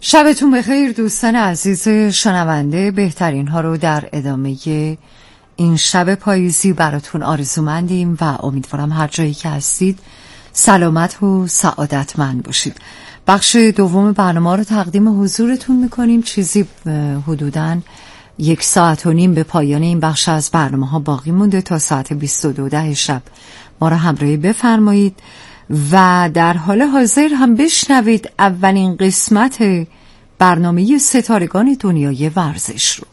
شبتون بخیر دوستان عزیز شنونده. بهترین ها رو در ادامه این شب پاییزی براتون آرزومندیم و امیدوارم هر جایی که هستید سلامت و سعادتمند باشید. بخش دوم برنامه رو تقدیم حضورتون میکنیم. چیزی حدوداً 1.5 ساعت به پایان این بخش از برنامه ها باقی مونده تا ساعت 22:10 شب ما را همراهی بفرمایید و در حال حاضر هم بشنوید اولین قسمت برنامه ستارگان دنیای ورزش رو.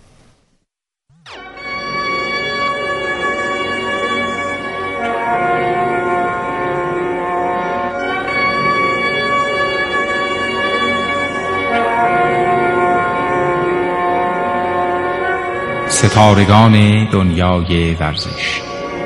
ستارگان دنیای ورزش.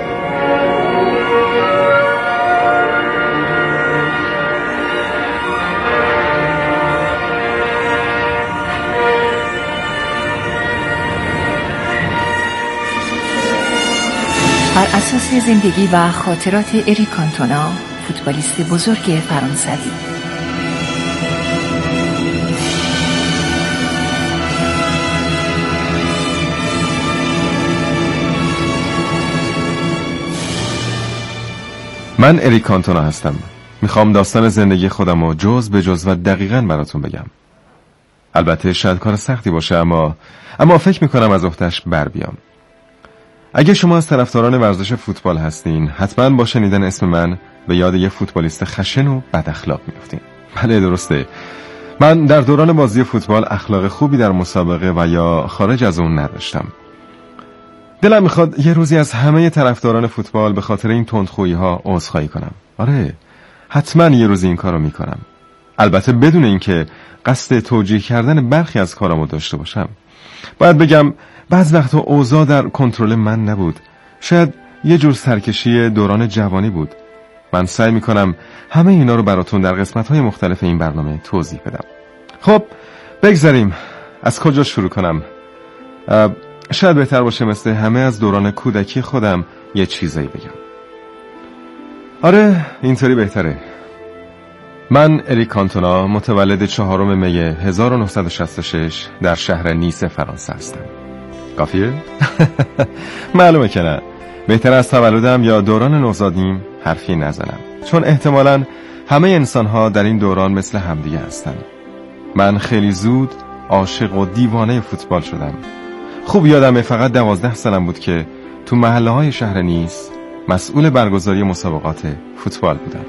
بر اساس زندگی و خاطرات اریک کانتونا، فوتبالیست بزرگ فرانسوی. من اریک کانتونا هستم. میخوام داستان زندگی خودم رو جز به جز و دقیقاً براتون بگم. البته شاید کار سختی باشه اما فکر میکنم از عهده‌اش بر بیام. اگه شما از طرفداران ورزش فوتبال هستین، حتما با شنیدن اسم من به یاد یه فوتبالیست خشن و بد اخلاق میافتین. بله درسته. من در دوران بازی فوتبال اخلاق خوبی در مسابقه و یا خارج از اون نداشتم. دلم میخواد یه روزی از همه طرفداران فوتبال به خاطر این تندخویی‌ها عذرخواهی کنم. آره، حتما یه روزی این کارو میکنم. البته بدون اینکه قصد توجیه کردن برخی از کارامو داشته باشم. باید بگم بعض وقتا اوضاع در کنترل من نبود. شاید یه جور سرکشی دوران جوانی بود. من سعی میکنم همه اینا رو براتون در قسمت‌های مختلف این برنامه توضیح بدم. خب بگذاریم از کجا شروع کنم؟ شاید بهتر باشه مثل همه از دوران کودکی خودم یه چیزایی بگم. آره اینطوری بهتره. من اریک کانتونا متولد 4 می 1966 در شهر نیس فرانسه هستم. کافیه؟ معلومه که نه. بهتر از تولدم یا دوران نوزادیم حرفی نزنم، چون احتمالاً همه انسان‌ها در این دوران مثل همدیگه هستن. من خیلی زود عاشق و دیوانه فوتبال شدم. خوب یادمه فقط 12 سالم بود که تو محله‌های شهر نیس مسئول برگزاری مسابقات فوتبال بودم.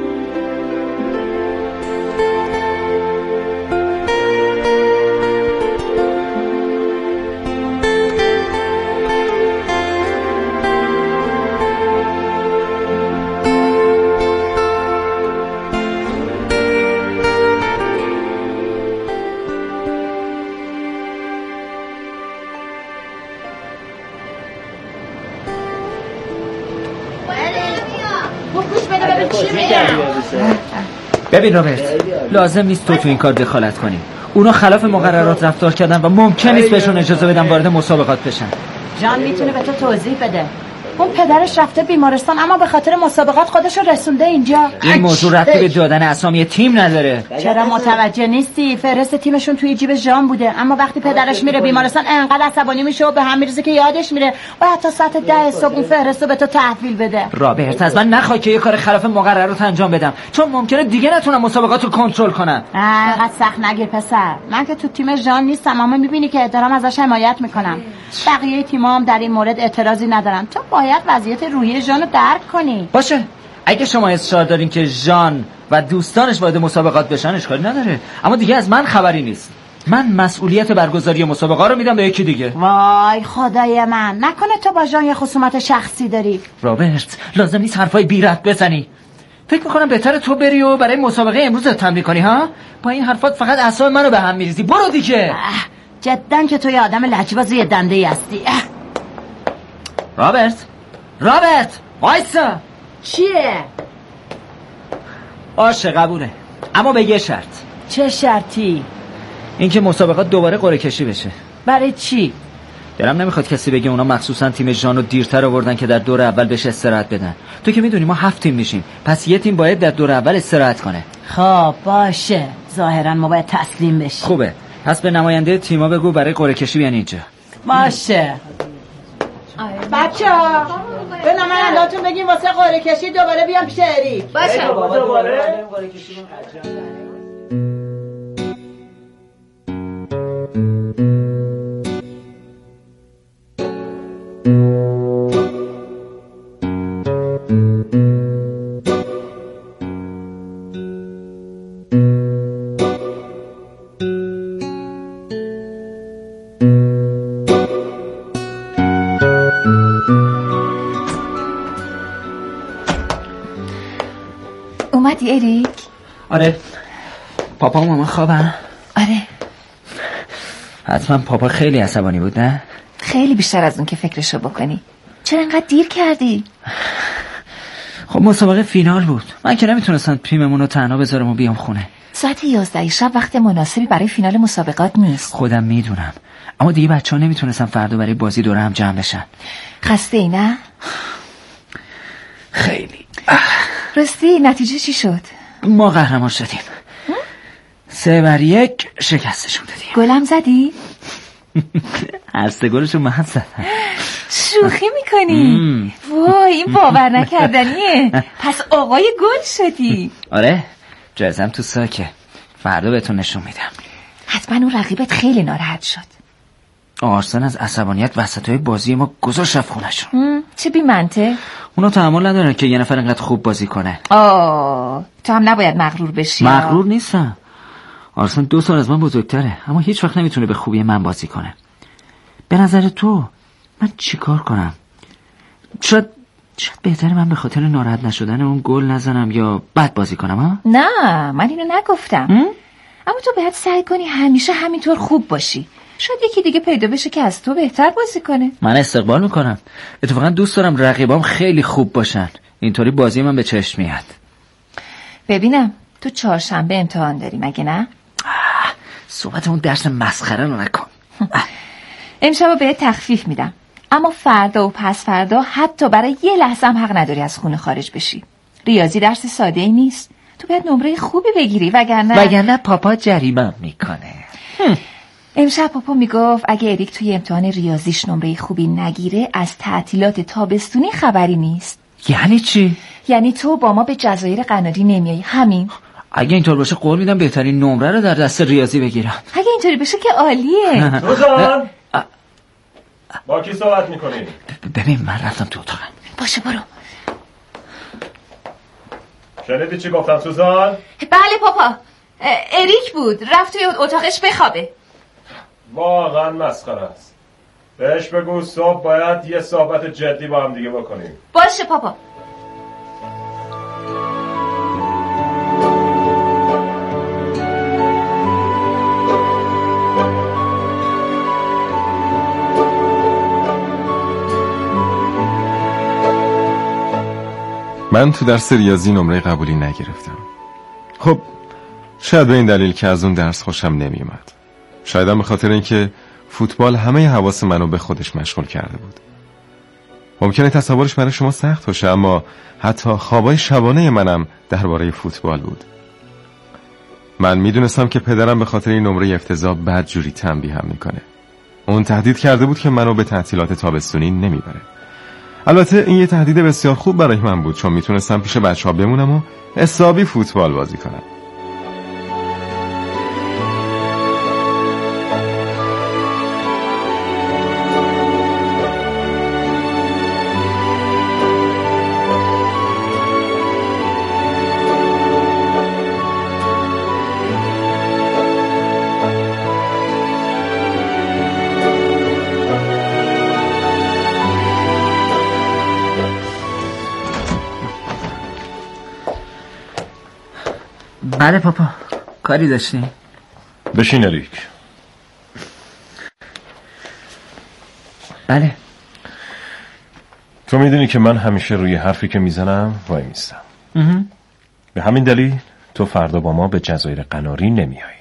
ببین رابرت، لازم نیست تو این کار دخالت کنی. اونا خلاف مقررات رفتار کردن و ممکن نیست بهشون اجازه بدن وارد مسابقات بشن. جان میتونه به تو توضیح بده. اون پدرش رفته بیمارستان اما به خاطر مسابقات خودشو رسونده اینجا. این موضوع ربطی به دادن اسامی تیم نداره. چرا متوجه نیستی؟ فهرست تیمشون توی جیب ژان بوده، اما وقتی پدرش میره بیمارستان انقدر عصبانی میشه و به هم میریزه که یادش میره باید تا ساعت 10 صبح اون فهرستو به تو تحویل بده. رابرت از من نخوای که یه کار خلاف مقررات انجام بدم، چون ممکنه دیگه نتونم مسابقات رو کنترل کنم. انقدر سخت نگیر پسر. من که تو تیم ژان نیستم اما میبینی که دارم ازش حمایت میکنم. بقیه تیم‌ها هم در این مورد اعتراضی ندارن. تو باید وضعیت روحی ژان رو درک کنی. باشه، اگه شما اصرار دارین که ژان و دوستانش وارد مسابقات بشن اشکالی نداره، اما دیگه از من خبری نیست. من مسئولیت برگزاری مسابقه رو میدم به یکی دیگه. وای خدای من، نکنه تو با ژان یه خصومت شخصی داری؟ رابرت لازم نیست حرفای بی ربط بزنی. فکر میکنم بهتره تو بری و برای مسابقه امروز تمرین کنی ها؟ با این حرفات فقط اعصاب منو به هم میریزی. برو دیگه. جدن که تو یه آدم لجباز یه دنده‌ای هستی. رابرت وایسا. چیه؟ باشه قبوله، اما به یه شرط. چه شرطی؟ اینکه مسابقات دوباره قرعه کشی بشه. برای چی؟ دلم نمیخواد کسی بگه اونا مخصوصا تیم ژانو دیرتر آوردن که در دور اول بهش استراحت بدن. تو که میدونی ما 7 تیم میشیم، پس یه تیم باید در دور اول استراحت کنه. خب باشه، ظاهرا ما باید تسلیم بشیم. خوبه، پس به نماینده تیما بگو برای قرعه کشی بیان اینجا. باشه بچه‌ها، به نماینده‌تون بگیم واسه قرعه کشی دوباره بیان پیش اریک. باشه دوباره قرعه کشی اومدی اریک؟ آره. پاپا و ماما خوابن؟ آره. حتما پاپا خیلی عصبانی بود نه؟ خیلی بیشتر از اون که فکرشو بکنی. چرا انقدر دیر کردی؟ خب مسابقه فینال بود، من که نمیتونستم تیممون رو تنها بذارم و بیام خونه. ساعت 11 شب وقت مناسبی برای فینال مسابقات نیست. خودم میدونم، اما دیگه بچه‌ها نمیتونستن فردا برای بازی دوره هم جمع بشن. خسته ای نه؟ خیلی. راستی نتیجه چی شد؟ ما قهرمان شدیم. 3-1 شکستشون دادیم. گلم زدی؟ هر 3 گلشو من زدم. شوخی میکنی؟ وای این باور نکردنیه. پس آقای گل شدی. آره، جایزم تو ساکه، فردا بهتون نشون میدم. حتما اون رقیبت خیلی ناراحت شد. آرسن از عصبانیت وسطای بازی ما گذاشت رفت خونشون. چه بی منطق. اونا تحمل ندارن که یه نفر اینقدر خوب بازی کنه. تو هم نباید مغرور بشی. مغرور نیستم، آرسن 2 سال از من بزرگتره، اما هیچ وقت نمیتونه به خوبی من بازی کنه. به نظر تو من چیکار کنم؟ شاید بهتره من به خاطر ناراحت نشدن اون گل نزنم یا بد بازی کنم ها؟ نه من اینو نگفتم. اما تو باید سعی کنی همیشه همینطور خوب باشی. شاید یکی دیگه پیدا بشه که از تو بهتر بازی کنه. من استقبال میکنم، اتفاقا دوست دارم رقیبام خیلی خوب باشن، اینطوری بازی من به چشم میاد. ببینم تو 4شنبه امتحان داری مگه نه؟ صحبت اون درس مسخره رو نکن. امشب بهت تخفیف میدم، اما فردا و پس فردا حتی برای یه لحظه هم حق نداری از خونه خارج بشی. ریاضی درس ساده ای نیست، تو باید نمره خوبی بگیری وگرنه پاپا جریمه میکنه. امشب پاپا میگفت اگه اریک توی امتحان ریاضیش نمره خوبی نگیره از تعطیلات تابستونی خبری نیست. یعنی چی؟ یعنی تو با ما به جزایر قناری نمیای. همین. اگه اینطور باشه قول میدم بهترین نمره رو در دست ریاضی بگیرم. اگه اینطوری بشه که عالیه. سوزان با کی صحبت میکنی؟ ببین من رفتم تو اتاقم. باشه برو. شنیدی چی گفتم سوزان؟ بله پاپا، اریک بود رفت توی اتاقش بخوابه. واقعا مسخره است. بهش بگو صبح باید یه صحبت جدی با هم دیگه بکنیم. باشه پاپا. من تو درس ریاضی نمره قبولی نگرفتم. خب شاید به این دلیل که از اون درس خوشم نمیومد. شاید هم به خاطر اینکه فوتبال همه حواس منو به خودش مشغول کرده بود. ممکنه تصورش برای شما سخت باشه، اما حتی خوابای شبانه منم درباره فوتبال بود. من میدونستم که پدرم به خاطر این نمره افتضاح بدجوری تنبیهم میکنه. اون تهدید کرده بود که منو به تعطیلات تابستونی نمیبره. البته این یه تهدید بسیار خوب برای من بود، چون میتونستم پیش بچه‌ها بمونم و حسابی فوتبال بازی کنم. بله پاپا، کاری داشتی؟ بشین اریک. بله. تو میدونی که من همیشه روی حرفی که میزنم وای میستم. به همین دلیل تو فردا با ما به جزایر قناری نمیایی.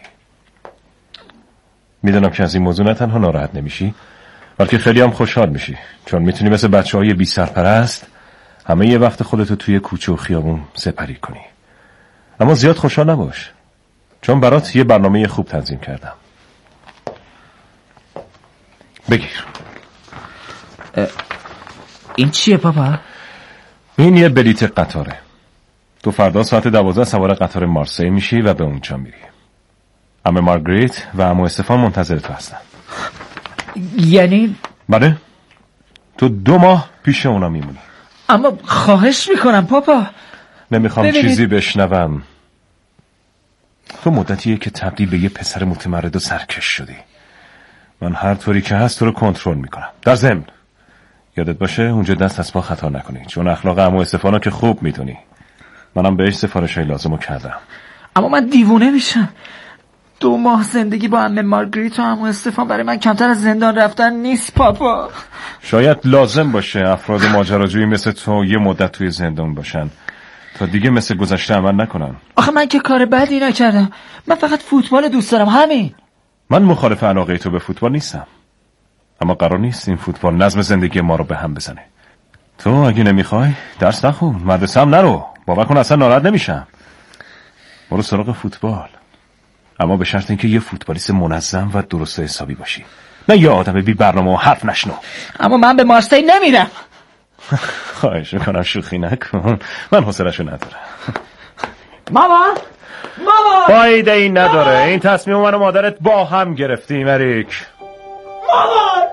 میدونم که از این موضوع نه تنها ناراحت نمیشی، بلکه خیلی هم خوشحال میشی، چون میتونی مثل بچه‌های بی سرپرست همه یه وقت خودتو توی کوچه و خیابون سپری کنی. اما زیاد خوشحال نباش، چون برات یه برنامه خوب تنظیم کردم. بگیر. این چیه پاپا؟ این یه بلیت قطاره. تو فردا ساعت 12 سوار قطار مارسی میشی و به اونجا میری. عمه مارگریت و عمو استفان منتظر تو هستن. یعنی؟ بله، تو 2 ماه پیش اونا میمونی. اما خواهش میکنم پاپا. نمیخوام چیزی بشنوم. تو مدتیه که تبدیل به یه پسر متمرد و سرکش شدی. من هر طوری که هست تو رو کنترل میکنم. در ضمن یادت باشه اونجا دست از پا خطا نکنی، چون اخلاق عمو استفانو که خوب میدونی. منم بهش سفارشای لازمو کردم. اما من دیوونه میشم. 2 ماه زندگی با عمه مارگریت و عمو استفان برای من کمتر از زندان رفتن نیست پاپا. شاید لازم باشه افراد ماجراجویی مثل تو یه مدت توی زندان باشن تا دیگه مثل گذشته عمل نکنن. آخه من که کار بدی نکردم. من فقط فوتبال دوست دارم، همین. من مخالف علاقه تو به فوتبال نیستم، اما قرار نیست این فوتبال نظم زندگی ما رو به هم بزنه. تو اگه نمیخوای درس نخون، مدرسه هم نرو. باور کن اصلا ناراحت نمیشم. برو سراغ فوتبال، اما به شرط اینکه یه فوتبالیست منظم و درست حسابی باشی، نه یه آدم بی برنامه و حرف نشنو. اما من به مارسی نمیرم. خواهش میکنم شوخی نکن، من حوصله‌شو ندارم. مامان فایده ای نداره. این تصمیم من و مادرت با هم گرفتیم اریک. مامان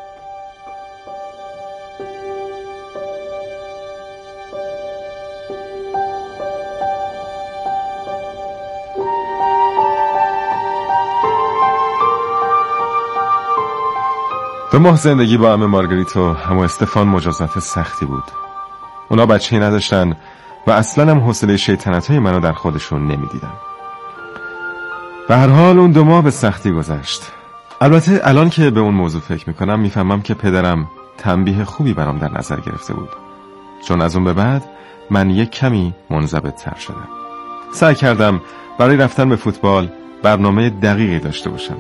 دو ماه زندگی با عمه مارگریت و عمو استفان مجازات سختی بود. اونا بچه‌ای نداشتن و اصلا هم حوصله شیطنت‌های منو در خودشون نمیدیدن. به هر حال اون 2 ماه به سختی گذشت. البته الان که به اون موضوع فکر میکنم میفهمم که پدرم تنبیه خوبی برام در نظر گرفته بود، چون از اون به بعد من یک کمی منضبط‌تر شدم. سعی کردم برای رفتن به فوتبال برنامه دقیقی داشته باشم.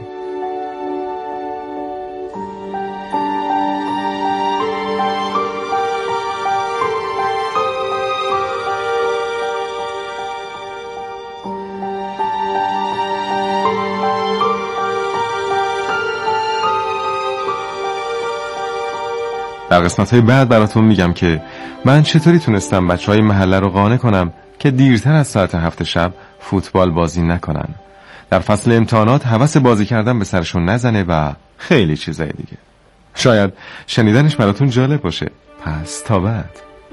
در قسمت‌های بعد براتون میگم که من چطوری تونستم بچه‌های محله رو قانع کنم که دیرتر از ساعت 7 شب فوتبال بازی نکنن، در فصل امتحانات هوس بازی کردن به سرشون نزنه و خیلی چیزای دیگه. شاید شنیدنش براتون جالب باشه. پس تا بعد.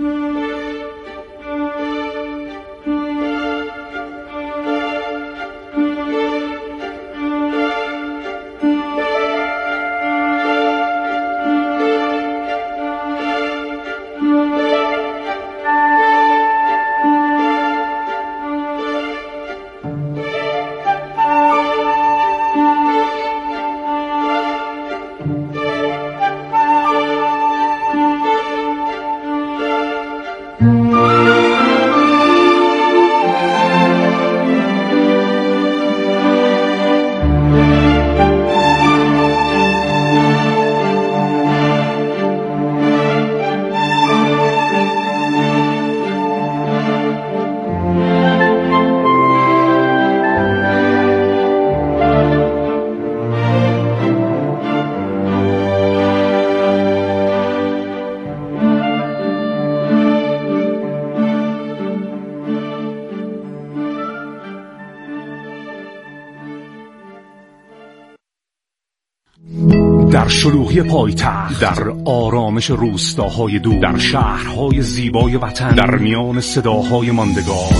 در شلوغی پایتخت، در آرامش روستاهای دور، در شهرهای زیبای وطن، در میان صداهای ماندگار،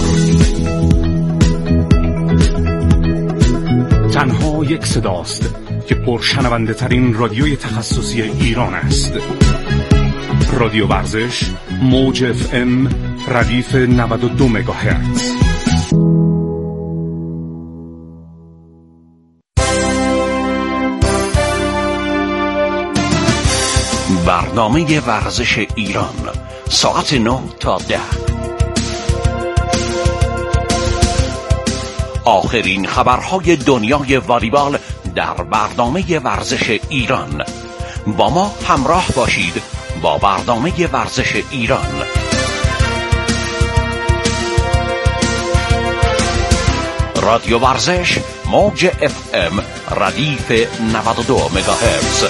تنها یک صداست که پرشنونده ترین رادیوی تخصصی ایران است. رادیو ورزش، موج FM، ردیف 92 مگاهرتز. برنامه ورزش ایران ساعت 9 تا 10. آخرین خبرهای دنیای والیبال در برنامه ورزش ایران. با ما همراه باشید با برنامه ورزش ایران. رادیو ورزش موج FM ردیف 92 مگاهرتز.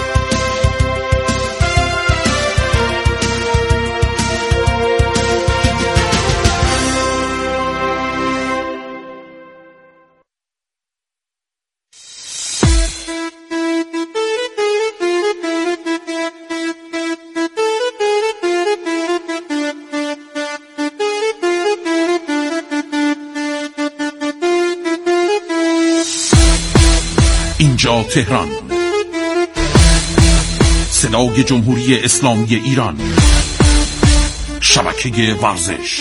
اینجا تهران، صدای جمهوری اسلامی ایران، شبکه ورزش.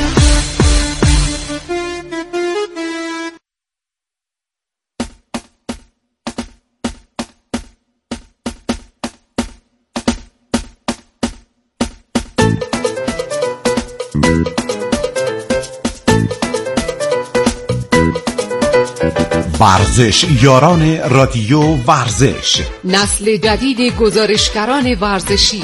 ورزش یاران رادیو ورزش، نسل جدید گزارشگران ورزشی.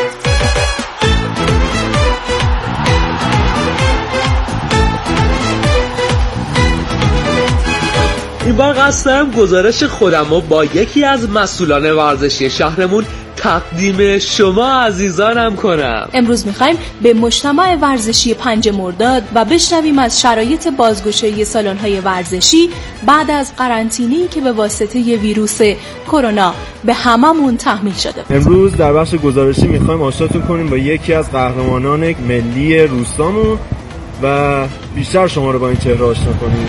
این بار قصد دارم گزارش خودمو با یکی از مسئولان ورزشی شهرمون تقدیم شما عزیزانم کنم. امروز میخوایم به مجتمع ورزشی 5 مرداد و بشنویم از شرایط بازگشایی سالن‌های ورزشی بعد از قرنطینه‌ای که به واسطه ویروس کرونا به هممون تحمیل شده. امروز در بخش گزارشی میخوایم آشناتون کنیم با یکی از قهرمانان ملی روستامون و بیشتر شما رو با این چهره آشنا کنیم.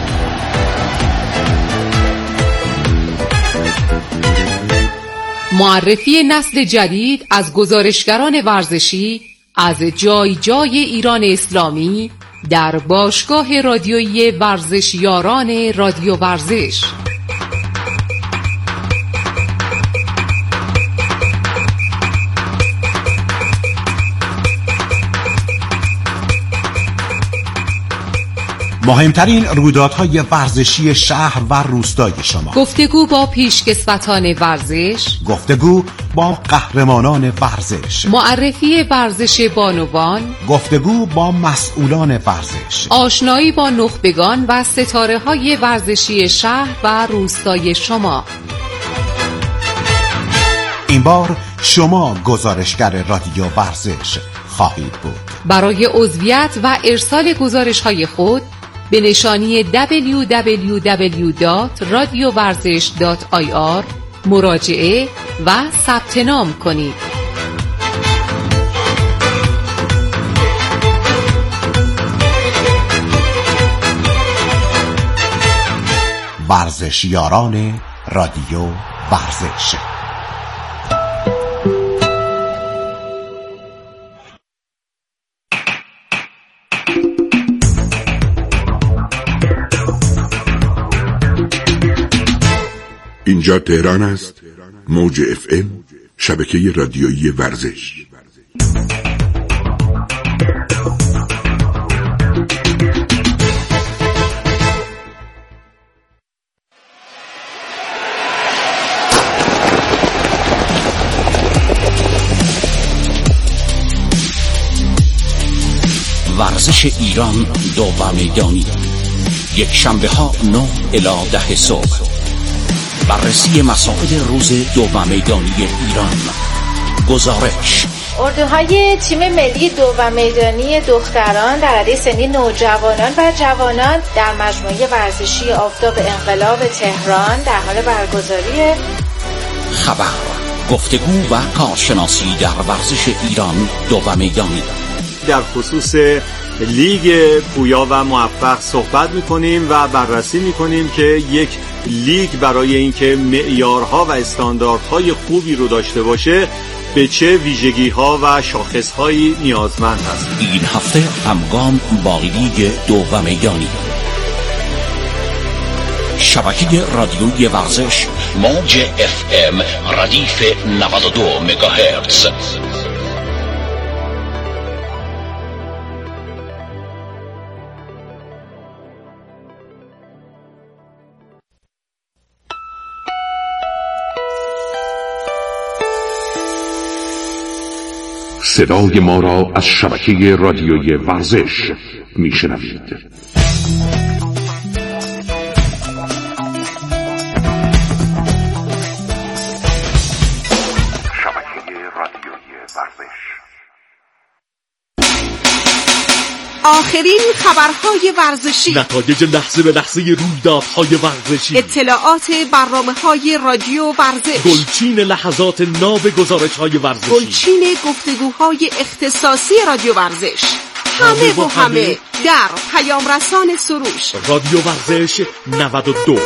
معرفی نسل جدید از گزارشگران ورزشی از جای جای ایران اسلامی در باشگاه رادیویی ورزش یاران رادیو ورزش. مهمترین رویدادهای ورزشی شهر و روستای شما، گفتگو با پیشکسوتان ورزش، گفتگو با قهرمانان ورزش، معرفی ورزش بانوان، گفتگو با مسئولان ورزش، آشنایی با نخبگان و ستاره‌های ورزشی شهر و روستای شما. این بار شما گزارشگر رادیو ورزش خواهید بود. برای عضویت و ارسال گزارش‌های خود به نشانی www.radiovarzish.ir مراجعه و ثبت نام کنید. ورزش یاران رادیو ورزش. اینجا تهران است، موج FM شبکه رادیویی ورزش. ورزش ایران دو میدانی، یک شنبه ها 9 الی 10 صبح. بررسی مسائل روز دو میدانی ایران. گزارش: اردوهای تیم ملی دو میدانی دختران در رده سنی نوجوانان و جوانان در مجموعه ورزشی آفتاب انقلاب تهران در حال برگزاری. خبر، گفتگو و کارشناسی در ورزش ایران دو میدانی. در خصوص لیگ پویا و موفق صحبت میکنیم و بررسی میکنیم که یک لیگ برای اینکه معیارها و استانداردهای خوبی رو داشته باشه به چه ویژگی‌ها و شاخص‌هایی نیازمند است. این هفته همگام با لیگ دو میدانی. شبکه رادیویی ورزش موج FM ردیف 92 مگاهرتز. صدای ما را از شبکه رادیویی ورزش میشنوید. آخرین خبرهای ورزشی، نتایج لحظه به لحظه رویدادهای ورزشی، اطلاعات برنامه‌های رادیو ورزش، گلچین لحظات ناب گزارش‌های ورزشی، گلچین گفتگوهای اختصاصی رادیو ورزش، همه در پیام رسان سروش. رادیو ورزش 92.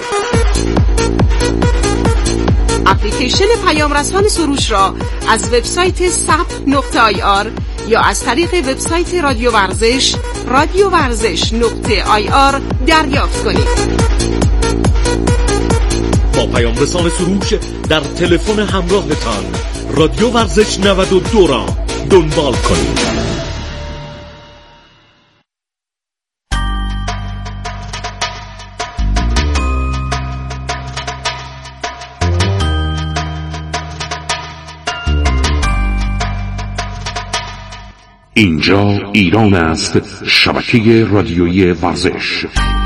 اپلیکیشن پیام رسان سروش را از وبسایت sap.ir یا از طریق وبسایت رادیو ورزش radiovarzesh.ir دریافت کنید. با پیام رسان سروش در تلفن همراهتان رادیو ورزش 92 را دنبال کنید. اینجا ایران است، شبکه رادیویی ورزش.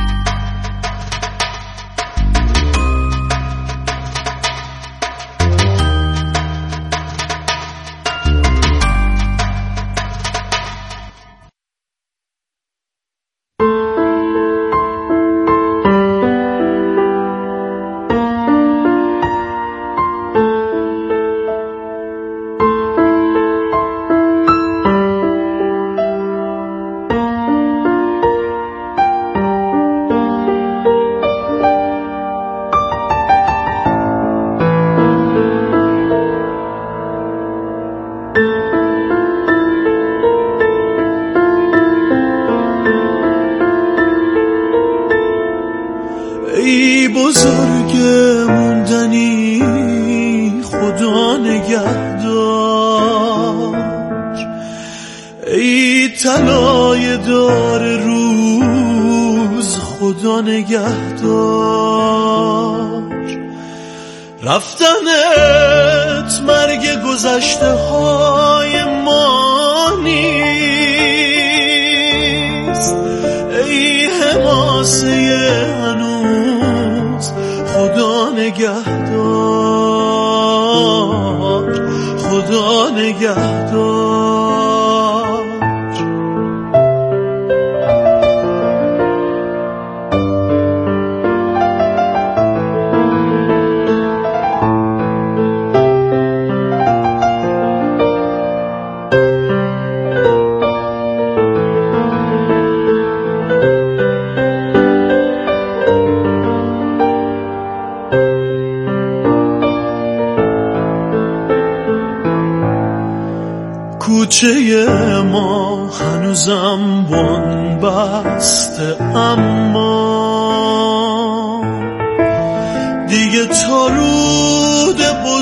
ای بزرگ موندنی خدا نگهدار، ای طلای دار روز خدا نگهدار. رفتنت مرگ گذشته های ما نیست، ای حماسه هنوز خدا نگهدار، خدا نگهدار. کوچه ما هنوزم بن بسته، اما دیگه تا رود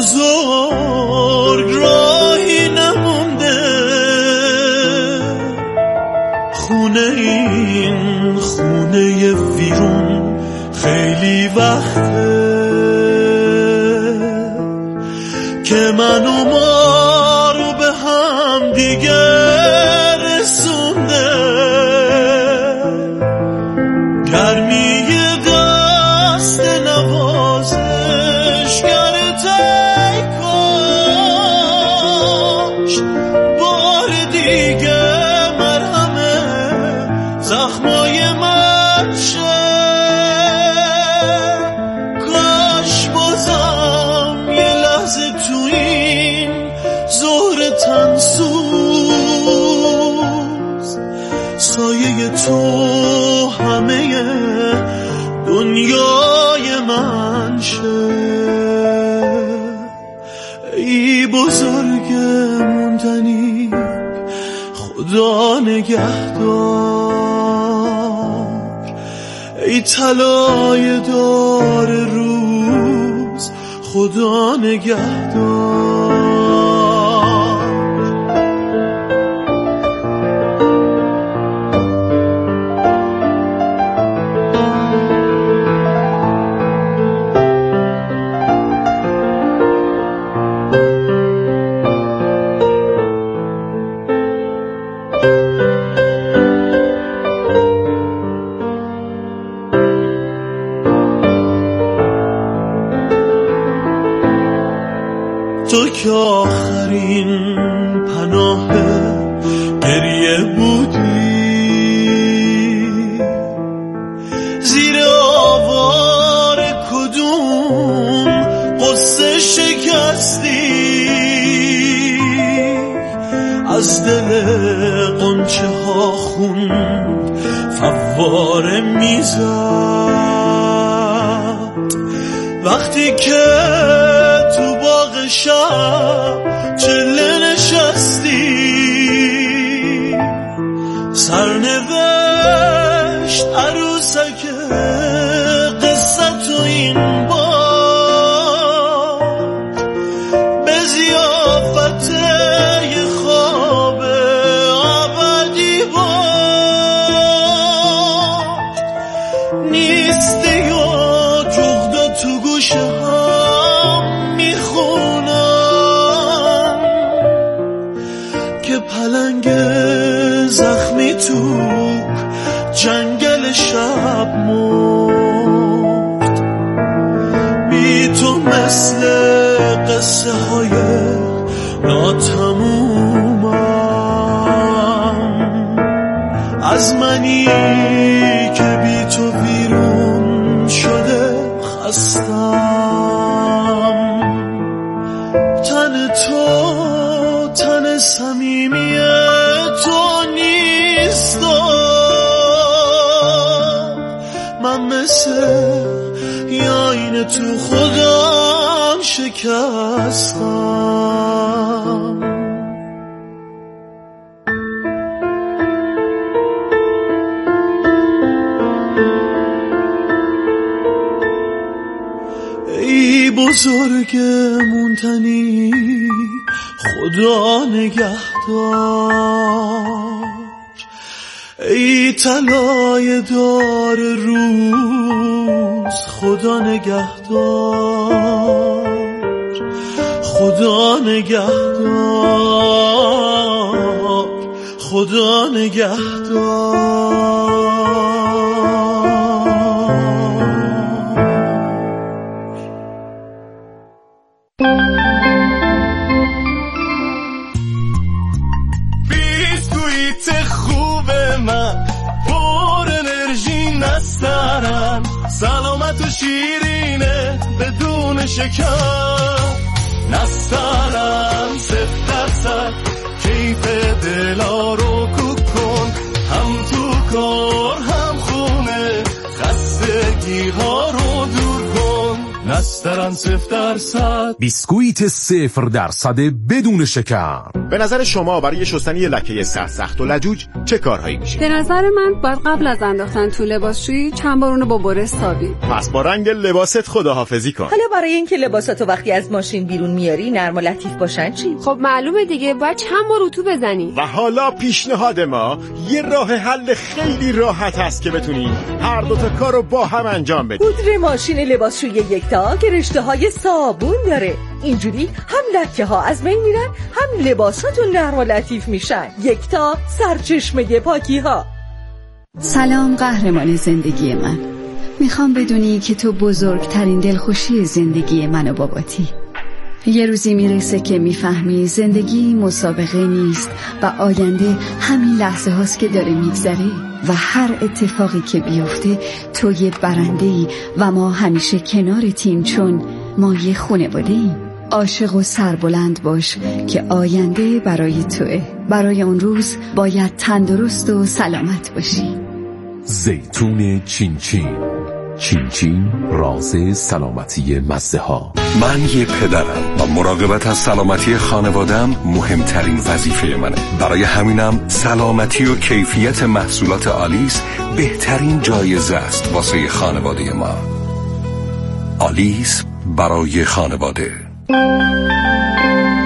بزرگ راهی نمونده. خونه این خونه ویرون خیلی وقته که من و ما رو به هم دیگه رسونده. گرمی دست نوازش گرت ای کاش بار دیگه مرهم زخمای من شه. کاش بازم یه لحظه تو این ظهر تنسوز سایه تو همه دنیای من شه. ای بزرگ موندنی خدا نگهدار، ای طلای دار روز خدا نگهدار. تو که آخرین پناه گریه بودی، قنچه ها خوند فواره میزد. وقتی که تو باغ شب چله نشستی، سرنوشت عروسک قصه تو این بار به ضیافت یه خواب ابدی باد نیستی یا جغدا تو گوشه هم میخونم که پلنگ زخمی تو جنگل شب مرد. بی تو مثل قصه های ناتمومم، از منی که بی تو بیرون شده خستم. تن تو تن صمیمی تو نیست، من مثل یاین تو خودم شکستم. ای بزرگ مونتنی خدا نگهدار، ای طلای دار روز خدا نگهدار، خدا نگهدار، خدا نگهدار. بیسکویت خوب من پر انرژی نسترن، سلامت و شیرینه بدون شکر نسترن، 0% کیف دلا رو کوک کن، هم تو کار هم خونه خستگی ها رو دور کن، نسترن 0%. بیسکویت 0% بدون شکر. به نظر شما برای شستن یه لکه سرسخت و لجوج چه کارهایی میشه؟ به نظر من باید قبل از انداختن تو لباسشویی چند بار اونو با برس تابید. پس با رنگ لباست خداحافظی کن. حالا برای اینکه لباساتو وقتی از ماشین بیرون میاری نرم و لطیف باشن چی؟ خب معلومه دیگه، باید چند بار اتو بزنی. و حالا پیشنهاد ما یه راه حل خیلی راحت هست که بتونی هر دوتا کارو با هم انجام بدی. پودر ماشین لباسشویی یکتا که رشته‌های صابون داره، اینجوری هم لکه ها از بین میرن هم لباساتون نرم و لطیف میشن. یکتا، سرچشمه پاکی ها. سلام قهرمان زندگی من، میخوام بدونی که تو بزرگترین دلخوشی زندگی من و باباتی. یه روزی میرسه که میفهمی زندگی مسابقه نیست و آینده همین لحظه هاست که داره میگذره و هر اتفاقی که بیفته تو یه برنده‌ای و ما همیشه کنارتیم چون ما یه خانواده‌ایم. عاشق و سربلند باش که آینده برای توئه. برای اون روز باید تندرست و سلامت باشی. زیتون چین چین، چین چین راز سلامتی مزه ها. من یه پدرم و مراقبت از سلامتی خانوادم مهمترین وظیفه منه. برای همینم سلامتی و کیفیت محصولات آلیس بهترین جایزه است واسه خانواده ما. آلیس برای خانواده.